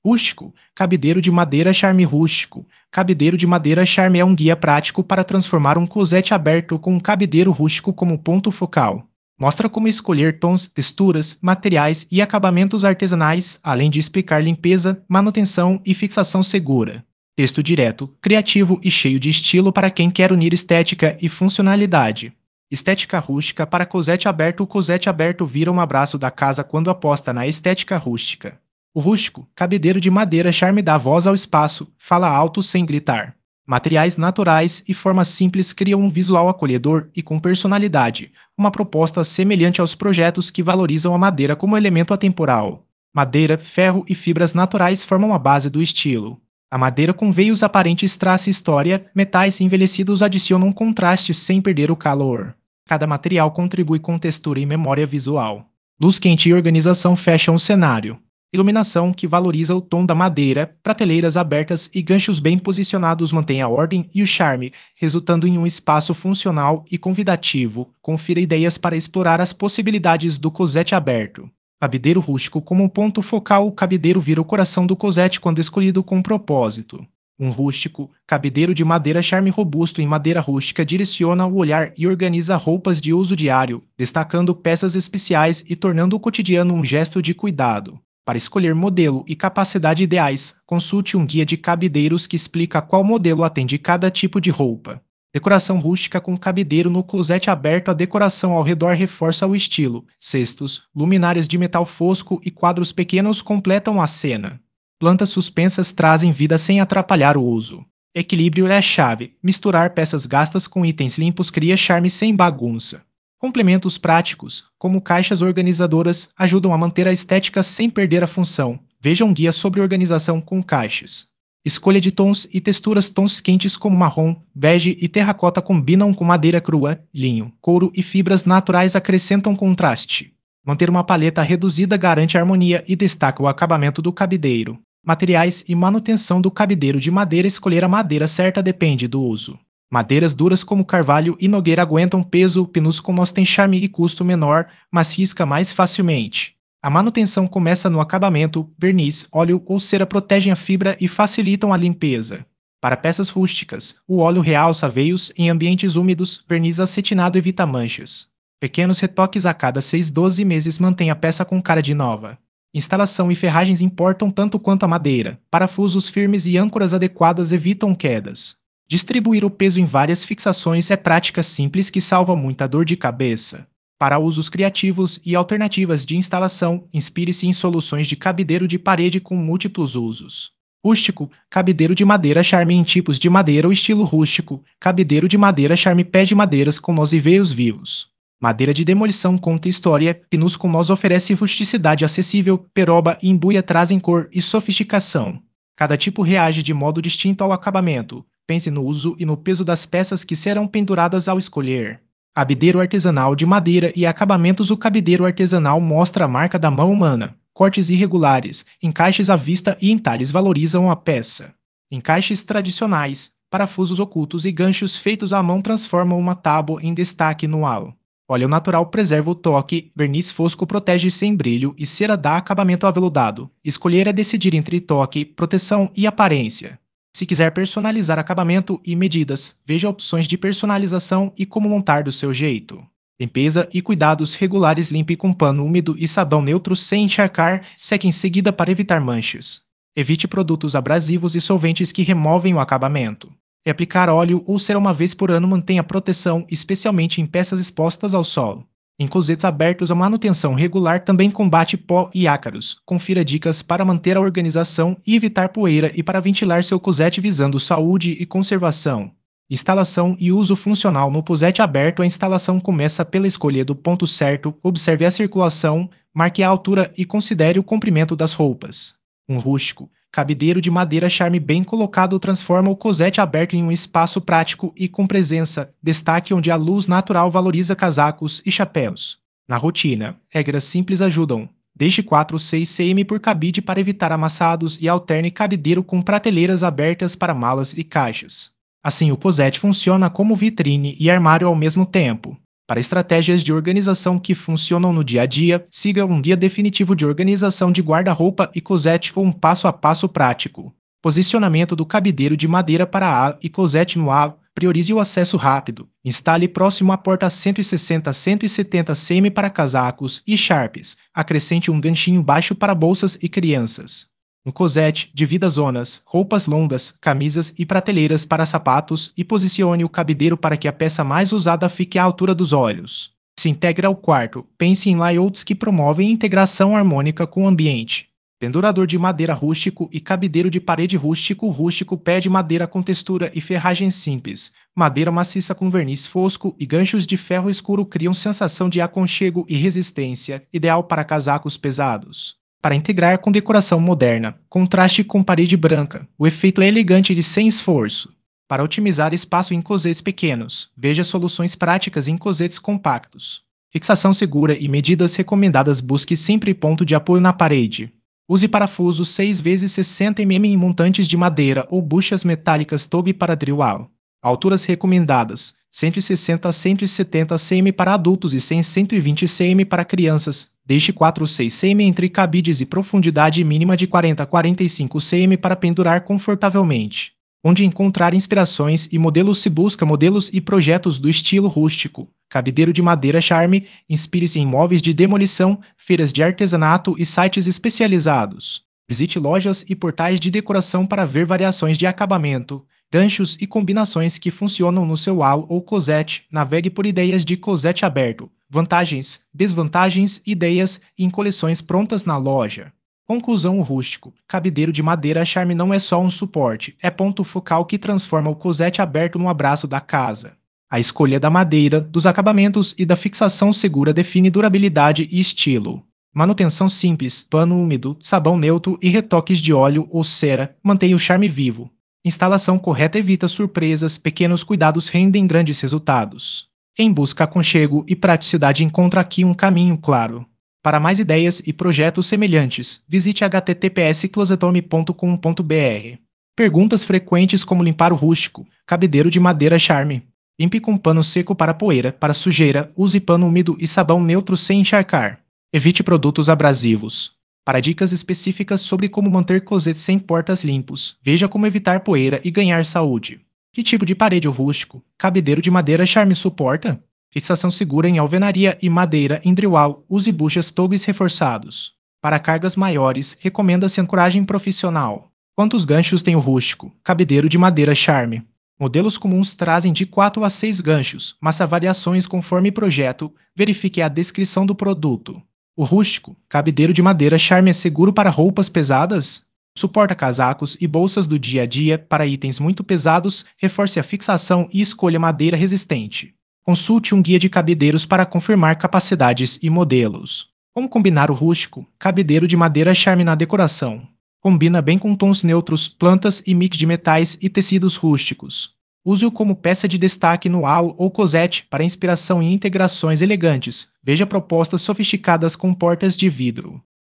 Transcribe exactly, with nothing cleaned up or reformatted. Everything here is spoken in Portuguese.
Rústico, cabideiro de madeira Charme rústico. Cabideiro de madeira Charme é um guia prático para transformar um closet aberto com um cabideiro rústico como ponto focal. Mostra como escolher tons, texturas, materiais e acabamentos artesanais, além de explicar limpeza, manutenção e fixação segura. Texto direto, criativo e cheio de estilo para quem quer unir estética e funcionalidade. Estética rústica para closet aberto. O closet aberto vira um abraço da casa quando aposta na estética rústica. O rústico, cabideiro de madeira Charme dá voz ao espaço, fala alto sem gritar. Materiais naturais e formas simples criam um visual acolhedor e com personalidade, uma proposta semelhante aos projetos que valorizam a madeira como elemento atemporal. Madeira, ferro e fibras naturais formam a base do estilo. A madeira com veios aparentes traz história, metais envelhecidos adicionam contraste sem perder o calor. Cada material contribui com textura e memória visual. Luz quente e organização fecham o cenário. Iluminação que valoriza o tom da madeira, prateleiras abertas e ganchos bem posicionados mantém a ordem e o charme, resultando em um espaço funcional e convidativo. Confira ideias para explorar as possibilidades do closet aberto. Cabideiro rústico como um ponto focal. O cabideiro vira o coração do closet quando escolhido com propósito. Um rústico, cabideiro de madeira Charme robusto em madeira rústica direciona o olhar e organiza roupas de uso diário, destacando peças especiais e tornando o cotidiano um gesto de cuidado. Para escolher modelo e capacidade ideais, consulte um guia de cabideiros que explica qual modelo atende cada tipo de roupa. Decoração rústica com cabideiro no closet aberto. A decoração ao redor reforça o estilo. Cestos, luminárias de metal fosco e quadros pequenos completam a cena. Plantas suspensas trazem vida sem atrapalhar o uso. Equilíbrio é a chave. Misturar peças gastas com itens limpos cria charme sem bagunça. Complementos práticos, como caixas organizadoras, ajudam a manter a estética sem perder a função. Veja um guia sobre organização com caixas. Escolha de tons e texturas. Tons quentes como marrom, bege e terracota combinam com madeira crua, linho, couro e fibras naturais acrescentam contraste. Manter uma paleta reduzida garante harmonia e destaca o acabamento do cabideiro. Materiais e manutenção do cabideiro de madeira. Escolher a madeira certa depende do uso. Madeiras duras como carvalho e nogueira aguentam peso, pinus com nós têm charme e custo menor, mas risca mais facilmente. A manutenção começa no acabamento, verniz, óleo ou cera protegem a fibra e facilitam a limpeza. Para peças rústicas, o óleo realça veios em ambientes úmidos, verniz acetinado evita manchas. Pequenos retoques a cada seis a doze meses mantêm a peça com cara de nova. Instalação e ferragens importam tanto quanto a madeira. Parafusos firmes e âncoras adequadas evitam quedas. Distribuir o peso em várias fixações é prática simples que salva muita dor de cabeça. Para usos criativos e alternativas de instalação, inspire-se em soluções de cabideiro de parede com múltiplos usos. Rústico, cabideiro de madeira Charme em tipos de madeira ou estilo rústico, cabideiro de madeira Charme pé de madeiras com nós e veios vivos. Madeira de demolição conta história, pinus com nós oferece rusticidade acessível, peroba e embuia trazem cor e sofisticação. Cada tipo reage de modo distinto ao acabamento. Pense no uso e no peso das peças que serão penduradas ao escolher. Cabideiro artesanal de madeira e acabamentos. O cabideiro artesanal mostra a marca da mão humana. Cortes irregulares, encaixes à vista e entalhes valorizam a peça. Encaixes tradicionais, parafusos ocultos e ganchos feitos à mão transformam uma tábua em destaque no halo. Óleo natural preserva o toque, verniz fosco protege sem brilho e cera dá acabamento aveludado. Escolher é decidir entre toque, proteção e aparência. Se quiser personalizar acabamento e medidas, veja opções de personalização e como montar do seu jeito. Limpeza e cuidados regulares. Limpe com pano úmido e sabão neutro sem encharcar, seque em seguida para evitar manchas. Evite produtos abrasivos e solventes que removem o acabamento. Reaplicar óleo ou cera uma vez por ano mantém a proteção, especialmente em peças expostas ao sol. Em closets abertos, a manutenção regular também combate pó e ácaros. Confira dicas para manter a organização e evitar poeira e para ventilar seu closet visando saúde e conservação. Instalação e uso funcional. No closet aberto, a instalação começa pela escolha do ponto certo, observe a circulação, marque a altura e considere o comprimento das roupas. Um rústico, cabideiro de madeira Charme bem colocado transforma o closet aberto em um espaço prático e com presença, destaque onde a luz natural valoriza casacos e chapéus. Na rotina, regras simples ajudam. Deixe quatro a seis centímetros por cabide para evitar amassados e alterne cabideiro com prateleiras abertas para malas e caixas. Assim o closet funciona como vitrine e armário ao mesmo tempo. Para estratégias de organização que funcionam no dia a dia, siga um guia definitivo de organização de guarda-roupa e closet ou um passo a passo prático. Posicionamento do cabideiro de madeira para A e closet no A. Priorize o acesso rápido. Instale próximo à porta cento e sessenta a cento e setenta centímetros para casacos e sharps. Acrescente um ganchinho baixo para bolsas e crianças. No closet, divida zonas, roupas longas, camisas e prateleiras para sapatos e posicione o cabideiro para que a peça mais usada fique à altura dos olhos. Se integra ao quarto, pense em layouts que promovem integração harmônica com o ambiente. Pendurador de madeira rústico e cabideiro de parede rústico. Rústico pé de madeira com textura e ferragem simples. Madeira maciça com verniz fosco e ganchos de ferro escuro criam sensação de aconchego e resistência, ideal para casacos pesados. Para integrar com decoração moderna, contraste com parede branca. O efeito é elegante e sem esforço. Para otimizar espaço em closets pequenos, veja soluções práticas em closets compactos. Fixação segura e medidas recomendadas. Busque sempre ponto de apoio na parede. Use parafusos seis vezes sessenta milímetros em montantes de madeira ou buchas metálicas Toby para drywall. Alturas recomendadas: cento e sessenta a cento e setenta centímetros para adultos e cem a cento e vinte centímetros para crianças. Deixe quatro a seis centímetros entre cabides e profundidade mínima de quarenta a quarenta e cinco centímetros para pendurar confortavelmente. Onde encontrar inspirações e modelos. Se busca modelos e projetos do estilo rústico, cabideiro de madeira charme, inspire-se em móveis de demolição, feiras de artesanato e sites especializados. Visite lojas e portais de decoração para ver variações de acabamento, ganchos e combinações que funcionam no seu wall ou closet. Navegue por ideias de closet aberto, vantagens, desvantagens, ideias e em coleções prontas na loja. Conclusão: o rústico cabideiro de madeira charme não é só um suporte, é ponto focal que transforma o closet aberto no abraço da casa. A escolha da madeira, dos acabamentos e da fixação segura define durabilidade e estilo. Manutenção simples, pano úmido, sabão neutro e retoques de óleo ou cera mantém o charme vivo. Instalação correta evita surpresas, pequenos cuidados rendem grandes resultados. Quem busca aconchego e praticidade encontra aqui um caminho claro. Para mais ideias e projetos semelhantes, visite h t t p s closetome ponto com ponto b r. Perguntas frequentes como limpar o rústico cabideiro de madeira charme. Limpe com pano seco para poeira, para sujeira, use pano úmido e sabão neutro sem encharcar. Evite produtos abrasivos. Para dicas específicas sobre como manter closet sem portas limpos, veja como evitar poeira e ganhar saúde. Que tipo de parede o rústico cabideiro de madeira charme suporta? Fixação segura em alvenaria e madeira em drywall. Use buchas Togs reforçados. Para cargas maiores, recomenda-se ancoragem profissional. Quantos ganchos tem o rústico cabideiro de madeira charme? Modelos comuns trazem de quatro a seis ganchos, mas há variações conforme projeto. Verifique a descrição do produto. O rústico cabideiro de madeira charme é seguro para roupas pesadas? Suporta casacos e bolsas do dia a dia. Para itens muito pesados, reforce a fixação e escolha madeira resistente. Consulte um guia de cabideiros para confirmar capacidades e modelos. Como combinar o rústico cabideiro de madeira charme na decoração? Combina bem com tons neutros, plantas e mix de metais e tecidos rústicos. Use-o como peça de destaque no wall ou closet para inspiração e integrações elegantes. Veja propostas sofisticadas com portas de vidro.